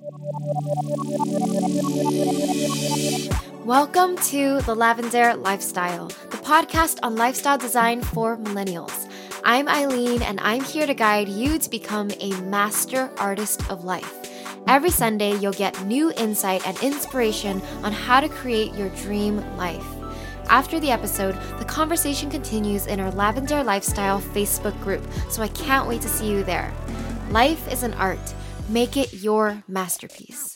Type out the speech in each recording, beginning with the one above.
Welcome to The Lavender Lifestyle, the podcast on lifestyle design for millennials. I'm Eileen, and I'm here to guide you to become a master artist of life. Every Sunday, you'll get new insight and inspiration on how to create your dream life. After the episode, the conversation continues in our Lavender Lifestyle Facebook group, so I can't wait to see you there. Life is an art. Make it your masterpiece.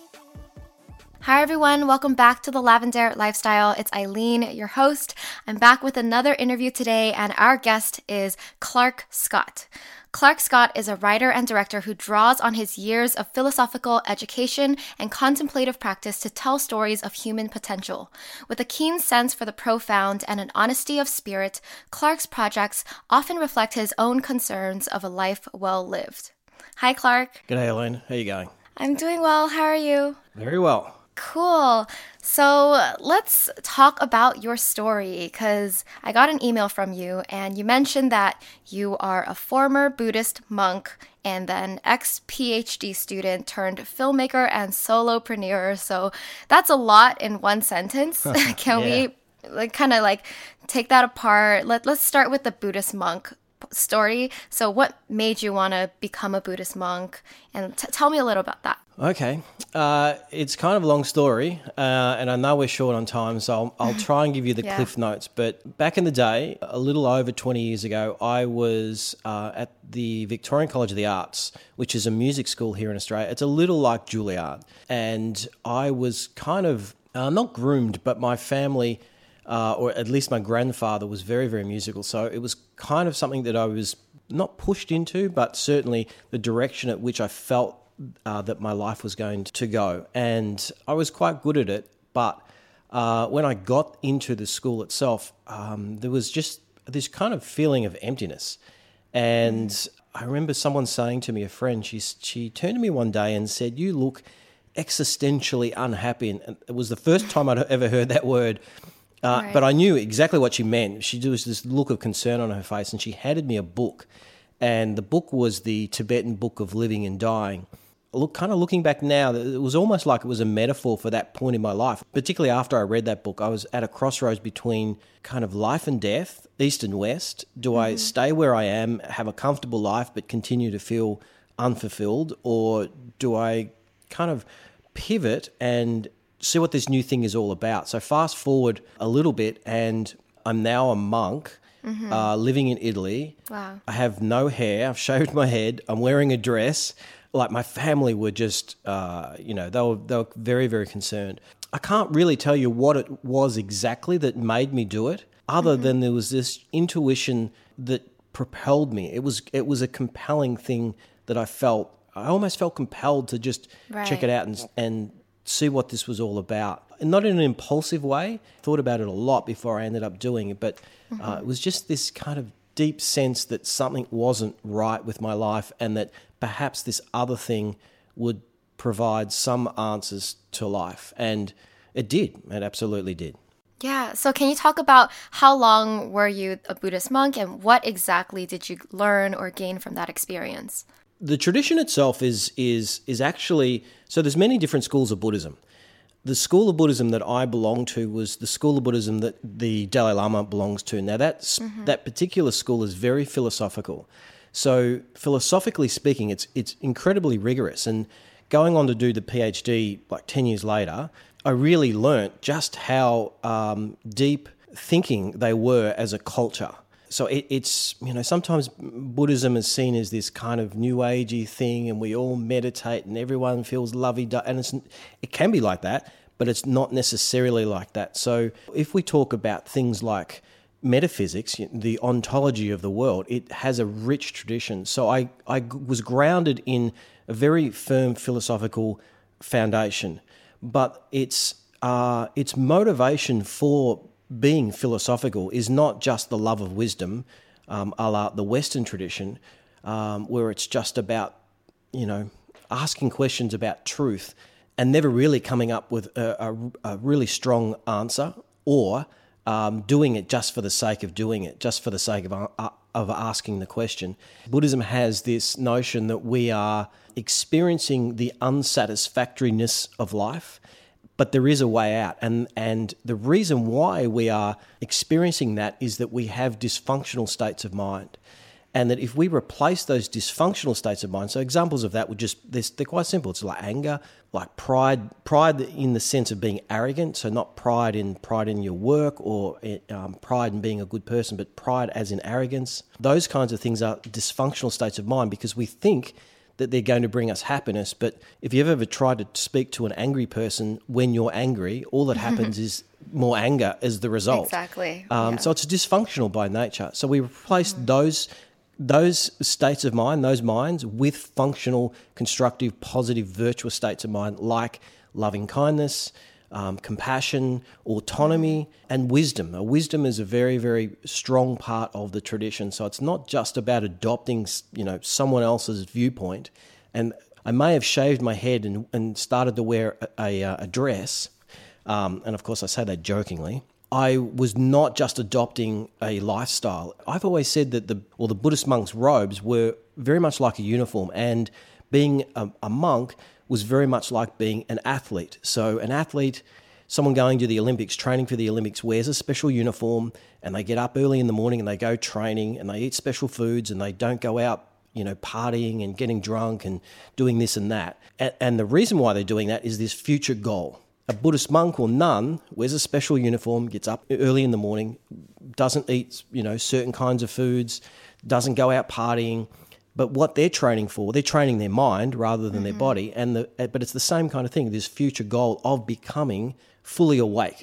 Hi everyone, welcome back to the Lavender Lifestyle. It's Eileen, your host. I'm back with another interview today, and our guest is Clark Scott. Clark Scott is a writer and director who draws on his years of philosophical education and contemplative practice to tell stories of human potential. With a keen sense for the profound and an honesty of spirit, Clark's projects often reflect his own concerns of a life well lived. Hi, Clark. G'day, Eileen. How are you going? I'm doing well. How are you? Very well. Cool. So let's talk about your story, because I got an email from you and you mentioned that you are a former Buddhist monk and then ex-PhD student turned filmmaker and solopreneur. So that's a lot in one sentence. Can we take that apart? Let's start with the Buddhist monk story. So what made you want to become a Buddhist monk? And tell me a little about that. Okay. It's kind of a long story, and I know we're short on time, so I'll try and give you the cliff notes. But back in the day, a little over 20 years ago, I was at the Victorian College of the Arts, which is a music school here in Australia. It's a little like Juilliard. And I was kind of, not groomed, but my family, or at least my grandfather, was very, very musical. So it was kind of something that I was not pushed into, but certainly the direction at which I felt that my life was going to go. And I was quite good at it, but when I got into the school itself, there was just this kind of feeling of emptiness. And I remember someone saying to me, a friend, she turned to me one day and said, "You look existentially unhappy." And it was the first time I'd ever heard that word. Right. But I knew exactly what she meant. She was this look of concern on her face, and she handed me a book. And the book was the Tibetan Book of Living and Dying. Looking back now, it was almost like it was a metaphor for that point in my life. Particularly after I read that book, I was at a crossroads between kind of life and death, east and west. Do I stay where I am, have a comfortable life, but continue to feel unfulfilled? Or do I kind of pivot and see what this new thing is all about? So fast forward a little bit, and I'm now a monk living in Italy. Wow. I have no hair. I've shaved my head. I'm wearing a dress. Like, my family were just, they were very, very concerned. I can't really tell you what it was exactly that made me do it, other than there was this intuition that propelled me. It was a compelling thing that I felt. I almost felt compelled to just check it out and see what this was all about. And not in an impulsive way. Thought about it a lot before I ended up doing it, but it was just this kind of deep sense that something wasn't right with my life, and that perhaps this other thing would provide some answers to life. And it did. It absolutely did. Yeah. So can you talk about how long were you a Buddhist monk, and what exactly did you learn or gain from that experience? The tradition itself is actually, so there's many different schools of Buddhism. The school of Buddhism that I belong to was the school of Buddhism that the Dalai Lama belongs to. Now, that particular school is very philosophical. So philosophically speaking, it's incredibly rigorous. And going on to do the PhD like 10 years later, I really learnt just how deep thinking they were as a culture. So it's, sometimes Buddhism is seen as this kind of new agey thing, and we all meditate and everyone feels lovey-dovey, and it can be like that, but it's not necessarily like that. So if we talk about things like metaphysics, the ontology of the world, it has a rich tradition. So I was grounded in a very firm philosophical foundation, but its motivation for being philosophical is not just the love of wisdom, a la the Western tradition, where it's just about, asking questions about truth and never really coming up with a really strong answer, or doing it just for the sake of doing it, just for the sake of of asking the question. Buddhism has this notion that we are experiencing the unsatisfactoriness of life, but there is a way out. And the reason why we are experiencing that is that we have dysfunctional states of mind. And that if we replace those dysfunctional states of mind, so examples of that would just, they're quite simple. It's like anger, like pride in the sense of being arrogant. So not pride in your work or pride in being a good person, but pride as in arrogance. Those kinds of things are dysfunctional states of mind because we think that they're going to bring us happiness. But if you've ever tried to speak to an angry person when you're angry, all that happens is more anger as the result. Exactly. So it's dysfunctional by nature. So we replace those states of mind, those minds, with functional, constructive, positive, virtuous states of mind like loving kindness, compassion, autonomy, and wisdom. Now, wisdom is a very, very strong part of the tradition. So it's not just about adopting, someone else's viewpoint. And I may have shaved my head and started to wear a dress, and of course I say that jokingly. I was not just adopting a lifestyle. I've always said that the Buddhist monks' robes were very much like a uniform, and being a monk was very much like being an athlete. So an athlete, someone going to the Olympics, training for the Olympics, wears a special uniform, and they get up early in the morning and they go training and they eat special foods and they don't go out, partying and getting drunk and doing this and that. And the reason why they're doing that is this future goal. A Buddhist monk or nun wears a special uniform, gets up early in the morning, doesn't eat, certain kinds of foods, doesn't go out partying. But what they're training for, they're training their mind rather than their body. But it's the same kind of thing, this future goal of becoming fully awake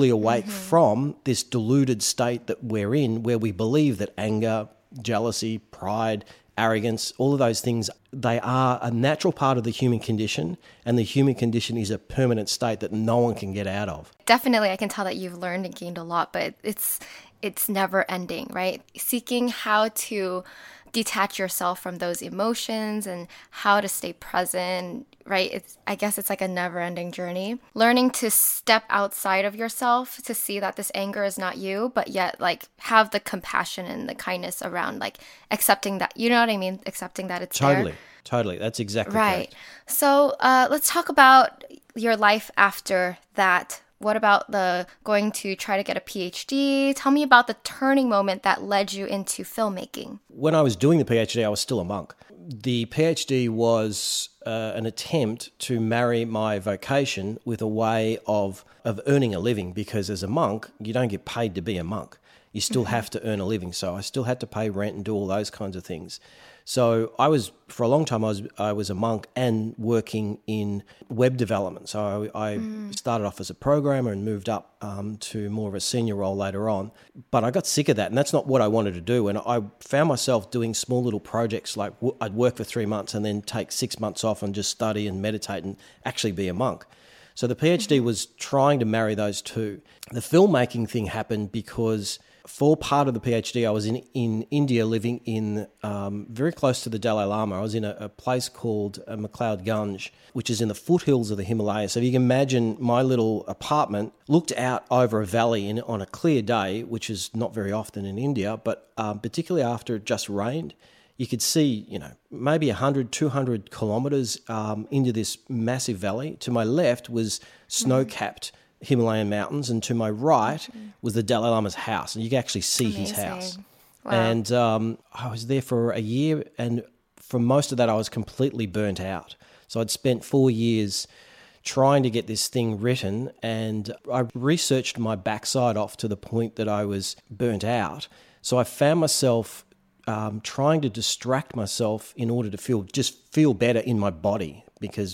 from this deluded state that we're in, where we believe that anger, jealousy, pride, arrogance, all of those things, they are a natural part of the human condition, and the human condition is a permanent state that no one can get out of. Definitely, I can tell that you've learned and gained a lot, but it's never ending, right? Seeking how to detach yourself from those emotions and how to stay present, right? I guess it's like a never-ending journey. Learning to step outside of yourself to see that this anger is not you, but yet like have the compassion and the kindness around, like accepting that, you know what I mean? Accepting that it's there. Totally. That's exactly right. correct. So let's talk about your life after that. What about the going to try to get a PhD? Tell me about the turning moment that led you into filmmaking. When I was doing the PhD, I was still a monk. The PhD was an attempt to marry my vocation with a way of earning a living, because as a monk, you don't get paid to be a monk. You still have to earn a living. So I still had to pay rent and do all those kinds of things. So for a long time, I was a monk and working in web development. So I started off as a programmer and moved up to more of a senior role later on. But I got sick of that, and that's not what I wanted to do. And I found myself doing small little projects, like I'd work for 3 months and then take 6 months off and just study and meditate and actually be a monk. So the PhD was trying to marry those two. The filmmaking thing happened because for part of the PhD, I was in India, living in very close to the Dalai Lama. I was in a place called McLeod Ganj, which is in the foothills of the Himalayas. So if you can imagine, my little apartment looked out over a valley on a clear day, which is not very often in India, but particularly after it just rained, you could see, maybe 100, 200 kilometers into this massive valley. To my left was snow-capped Himalayan mountains, and to my right was the Dalai Lama's house, and you could actually see his house. Wow. And I was there for a year, and for most of that I was completely burnt out. So I'd spent 4 years trying to get this thing written, and I researched my backside off to the point that I was burnt out. So I found myself trying to distract myself in order to feel better in my body, because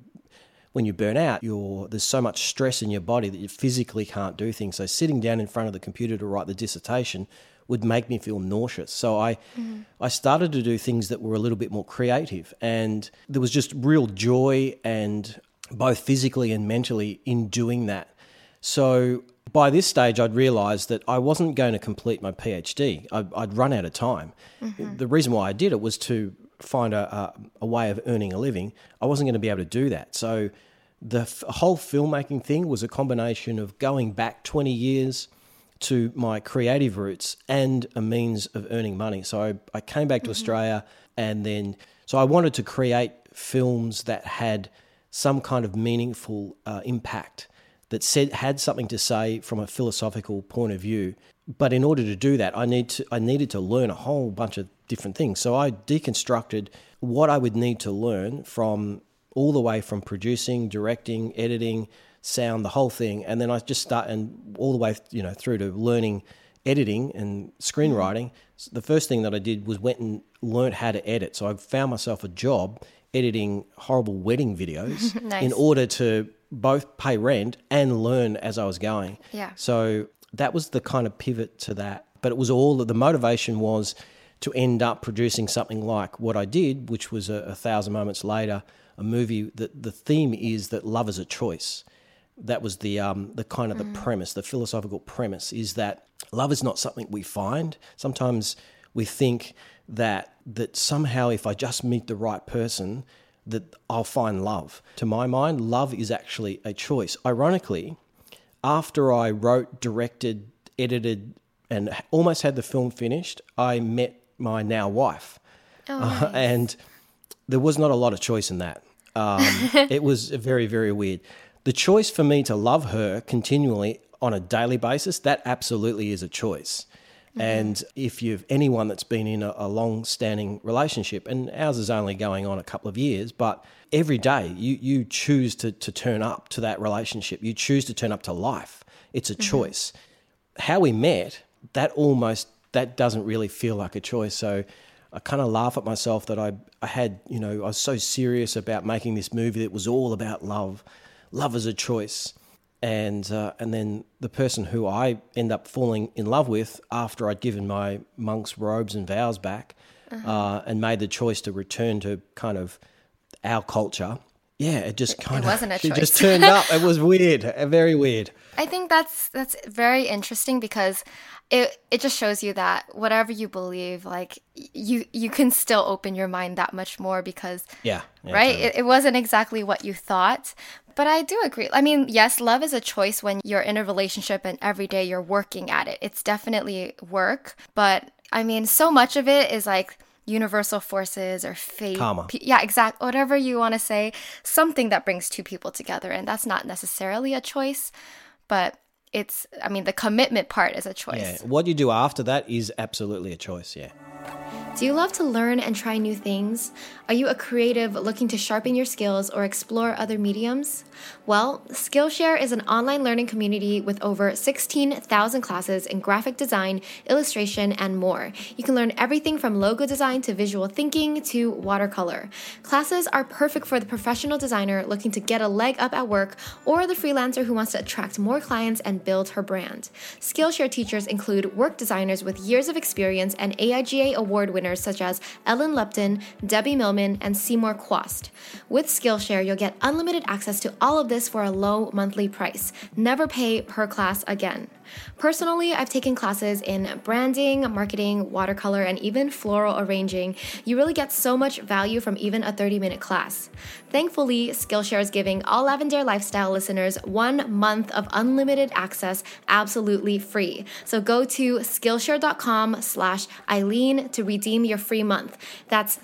when you burn out, there's so much stress in your body that you physically can't do things. So sitting down in front of the computer to write the dissertation would make me feel nauseous. So I started to do things that were a little bit more creative, and there was just real joy, and both physically and mentally, in doing that. So by this stage, I'd realised that I wasn't going to complete my PhD. I'd run out of time. The reason why I did it was to find a way of earning a living. I wasn't going to be able to do that. So the whole filmmaking thing was a combination of going back 20 years to my creative roots and a means of earning money. So I came back to Australia, and then so I wanted to create films that had some kind of meaningful impact, that had something to say from a philosophical point of view. But in order to do that, I needed to learn a whole bunch of different things. So I deconstructed what I would need to learn from all the way from producing, directing, editing, sound, the whole thing. And then I just started all the way, through to learning editing and screenwriting. So the first thing that I did was went and learned how to edit. So I found myself a job editing horrible wedding videos Nice. in order to both pay rent and learn as I was going. Yeah. So that was the kind of pivot to that. But it was all the motivation was to end up producing something like what I did, which was a Thousand Moments Later, a movie that the theme is that love is a choice. That was the kind of the premise, the philosophical premise, is that love is not something we find. Sometimes we think that somehow if I just meet the right person, that I'll find love. To my mind, love is actually a choice. Ironically, after I wrote, directed, edited, and almost had the film finished, I met my now wife. Oh, nice. And there was not a lot of choice in that. It was very, very weird. The choice for me to love her continually on a daily basis, that absolutely is a choice. Mm-hmm. And if you've anyone that's been in a long-standing relationship, and ours is only going on a couple of years, but every day you choose to turn up to that relationship. You choose to turn up to life. It's a choice. How we met, that doesn't really feel like a choice. So I kind of laugh at myself that I was so serious about making this movie that was all about love. Love is a choice. And then the person who I end up falling in love with after I'd given my monk's robes and vows back and made the choice to return to kind of our culture. Yeah, it just kind of... It wasn't a choice. It just turned up. It was weird, very weird. I think that's very interesting because it just shows you that whatever you believe, like you can still open your mind that much more because, yeah right? Totally. It wasn't exactly what you thought. But I do agree. I mean, yes, love is a choice when you're in a relationship and every day you're working at it. It's definitely work. But I mean, so much of it is like universal forces or fate. Karma. Yeah, exactly. Whatever you want to say, something that brings two people together. And that's not necessarily a choice, but the commitment part is a choice. Yeah. What you do after that is absolutely a choice, yeah. Do you love to learn and try new things? Are you a creative looking to sharpen your skills or explore other mediums? Well, Skillshare is an online learning community with over 16,000 classes in graphic design, illustration, and more. You can learn everything from logo design to visual thinking to watercolor. Classes are perfect for the professional designer looking to get a leg up at work or the freelancer who wants to attract more clients and build her brand. Skillshare teachers include work designers with years of experience and AIGA award winners such as Ellen Lupton, Debbie Millman, and Seymour Quast. With Skillshare, you'll get unlimited access to all of this for a low monthly price. Never pay per class again. Personally, I've taken classes in branding, marketing, watercolor, and even floral arranging. You really get so much value from even a 30-minute class. Thankfully, Skillshare is giving all Lavendaire Lifestyle listeners 1 month of unlimited access absolutely free. So go to Skillshare.com/Eileen to redeem your free month. That's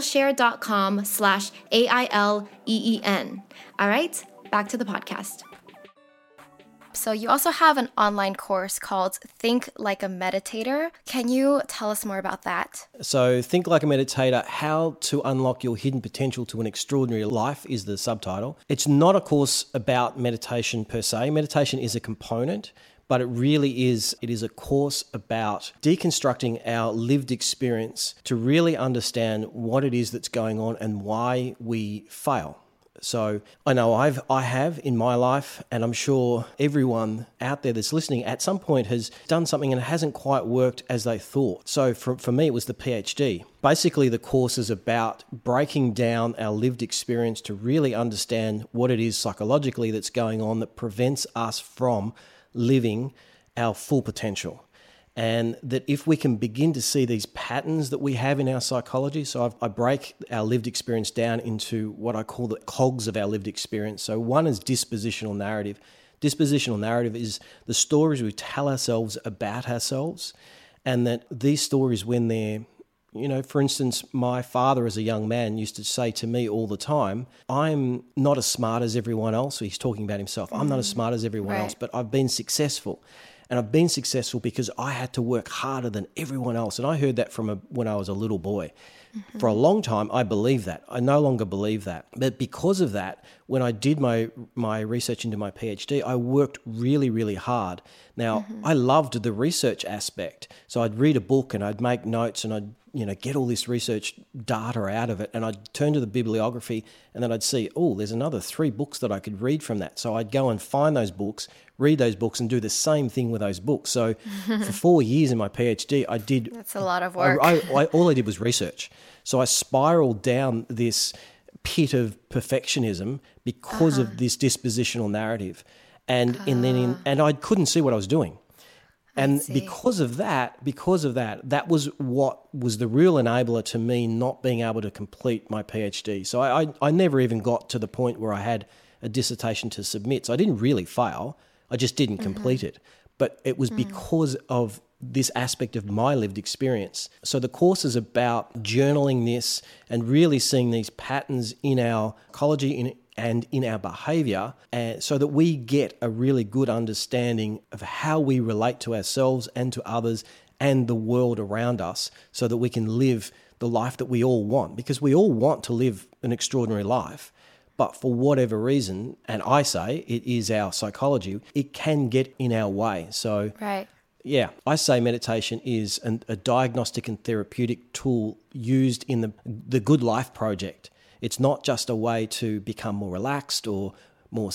Skillshare.com/AILEEN. All right, back to the podcast. So you also have an online course called Think Like a Meditator. Can you tell us more about that? So Think Like a Meditator, How to Unlock Your Hidden Potential to an Extraordinary Life is the subtitle. It's not a course about meditation per se. Meditation is a component, but it is a course about deconstructing our lived experience to really understand what it is that's going on and why we fail. So I know I have in my life, and I'm sure everyone out there that's listening at some point has done something and it hasn't quite worked as they thought. So for me, it was the PhD. Basically, the course is about breaking down our lived experience to really understand what it is psychologically that's going on that prevents us from living our full potential. And that if we can begin to see these patterns that we have in our psychology, so I break our lived experience down into what I call the cogs of our lived experience. So one is dispositional narrative. Dispositional narrative is the stories we tell ourselves about ourselves, and that these stories, when they're, for instance, my father as a young man used to say to me all the time, I'm not as smart as everyone else. He's talking about himself. I'm not as smart as everyone else, but I've been successful. And I've been successful because I had to work harder than everyone else. And I heard that from when I was a little boy. For a long time, I believed that. I no longer believe that. But because of that, when I did my research into my PhD, I worked really, really hard. Now, I loved the research aspect. So I'd read a book and I'd make notes and I'd get all this research data out of it, and I'd turn to the bibliography and then I'd see, there's another 3 books that I could read from that. So I'd go and find those books, read those books, and do the same thing with those books. So for 4 years in my PhD, I did... That's a lot of work. All I did was research. So I spiraled down this pit of perfectionism because of this dispositional narrative. And I couldn't see what I was doing. And because of that, that was what was the real enabler to me not being able to complete my PhD. So I never even got to the point where I had a dissertation to submit. So I didn't really fail. I just didn't complete it. But it was because of this aspect of my lived experience. So the course is about journaling this and really seeing these patterns in our ecology, and in our behaviour, so that we get a really good understanding of how we relate to ourselves and to others and the world around us, so that we can live the life that we all want. Because we all want to live an extraordinary life, but for whatever reason, and I say it is our psychology, it can get in our way. So yeah, I say meditation is a diagnostic and therapeutic tool used in the Good Life Project. It's not just a way to become more relaxed or more...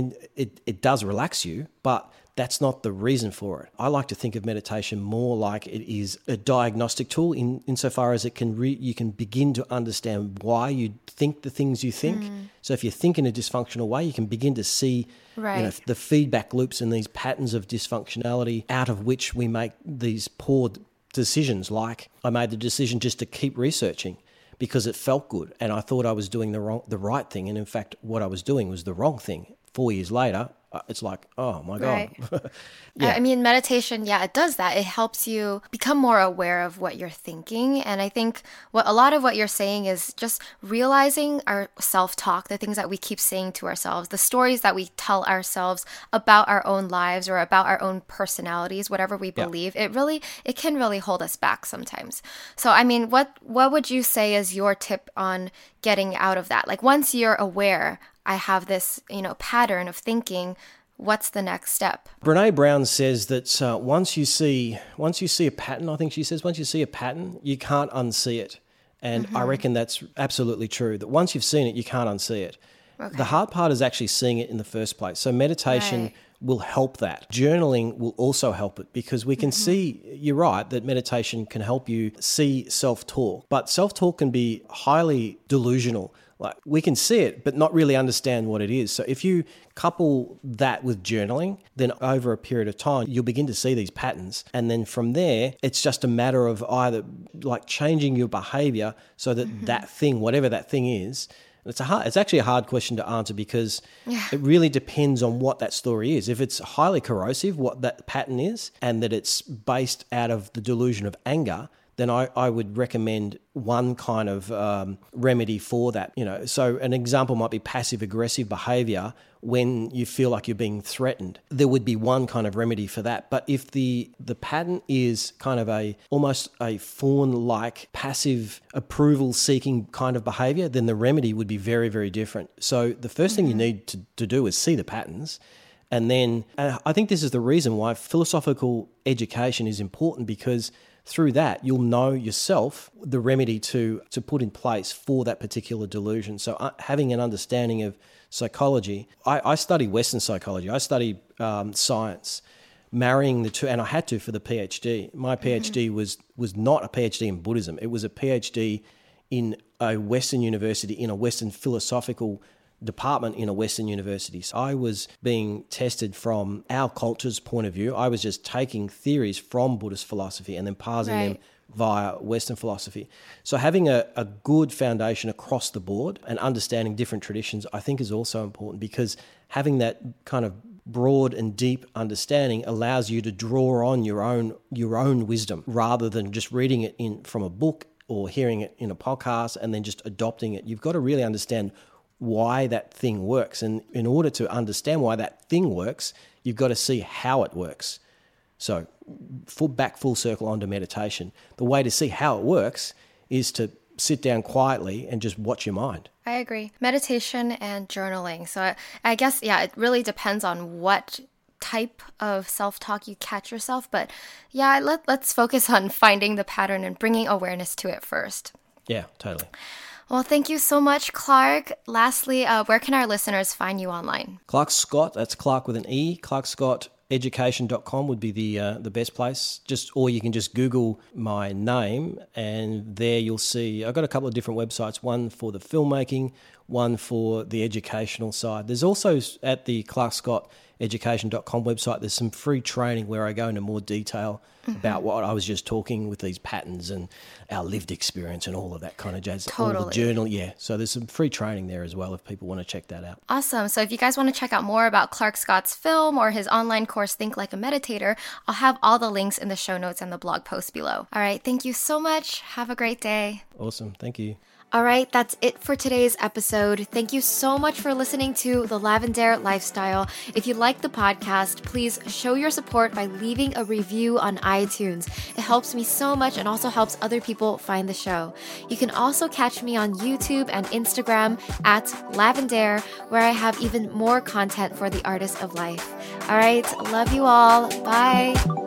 it does relax you, but that's not the reason for it. I like to think of meditation more like it is a diagnostic tool insofar as you can begin to understand why you think the things you think. So if you think in a dysfunctional way, you can begin to see the feedback loops and these patterns of dysfunctionality out of which we make these poor decisions. Like I made the decision just to keep researching because it felt good and I thought I was doing the right thing, and in fact what I was doing was the wrong thing. 4 years later, it's like, oh my God. Yeah. I mean, meditation, it does that. It helps you become more aware of what you're thinking. And I think a lot of what you're saying is just realizing our self-talk, the things that we keep saying to ourselves, the stories that we tell ourselves about our own lives or about our own personalities, whatever we believe. It can really hold us back sometimes. So, I mean, what would you say is your tip on getting out of that? Like once you're aware, I have this, pattern of thinking, what's the next step? Brene Brown says that once you see a pattern, I think she says, once you see a pattern, you can't unsee it. And I reckon that's absolutely true, that once you've seen it, you can't unsee it. Okay. The hard part is actually seeing it in the first place. So meditation will help that. Journaling will also help it because we can see, you're right, that meditation can help you see self-talk. But self-talk can be highly delusional. Like we can see it, but not really understand what it is. So if you couple that with journaling, then over a period of time, you'll begin to see these patterns. And then from there, it's just a matter of either like changing your behavior so that that thing, whatever that thing is, it's actually a hard question to answer because it really depends on what that story is. If it's highly corrosive, what that pattern is, and that it's based out of the delusion of anger, then I would recommend one kind of remedy for that. So an example might be passive-aggressive behaviour when you feel like you're being threatened. There would be one kind of remedy for that. But if the pattern is kind of almost a fawn-like passive approval-seeking kind of behaviour, then the remedy would be very, very different. So the first thing you need to do is see the patterns. And then I think this is the reason why philosophical education is important, because through that, you'll know yourself the remedy to put in place for that particular delusion. So having an understanding of psychology, I study Western psychology, I study science, marrying the two, and I had to for the PhD. My PhD was not a PhD in Buddhism. It was a PhD in a Western university, in a Western philosophical department in a Western university. So I was being tested from our culture's point of view. I was just taking theories from Buddhist philosophy and then parsing them via Western philosophy. So having a good foundation across the board and understanding different traditions, I think is also important, because having that kind of broad and deep understanding allows you to draw on your own wisdom rather than just reading it from a book or hearing it in a podcast and then just adopting it. You've got to really understand why that thing works. And in order to understand why that thing works, you've got to see how it works. So full circle onto meditation. The way to see how it works is to sit down quietly and just watch your mind. I agree. Meditation and journaling. So I guess, it really depends on what type of self-talk you catch yourself. But let's focus on finding the pattern and bringing awareness to it first. Yeah, totally. Well, thank you so much, Clark. Lastly, where can our listeners find you online? Clark Scott, that's Clark with an E. ClarkScottEducation.com would be the best place. Or you can just Google my name, and there you'll see I've got a couple of different websites. One for the filmmaking, one for the educational side. There's also at the ClarkScottEducation.com website. There's some free training where I go into more detail about what I was just talking with these patterns and our lived experience and all of that kind of jazz. Totally. All the journal, yeah. So there's some free training there as well if people want to check that out. Awesome. So if you guys want to check out more about Clark Scott's film or his online course, Think Like a Meditator, I'll have all the links in the show notes and the blog post below. All right. Thank you so much. Have a great day. Awesome. Thank you. All right, that's it for today's episode. Thank you so much for listening to The Lavendaire Lifestyle. If you like the podcast, please show your support by leaving a review on iTunes. It helps me so much and also helps other people find the show. You can also catch me on YouTube and Instagram at Lavendaire, where I have even more content for the artist of life. All right, love you all. Bye.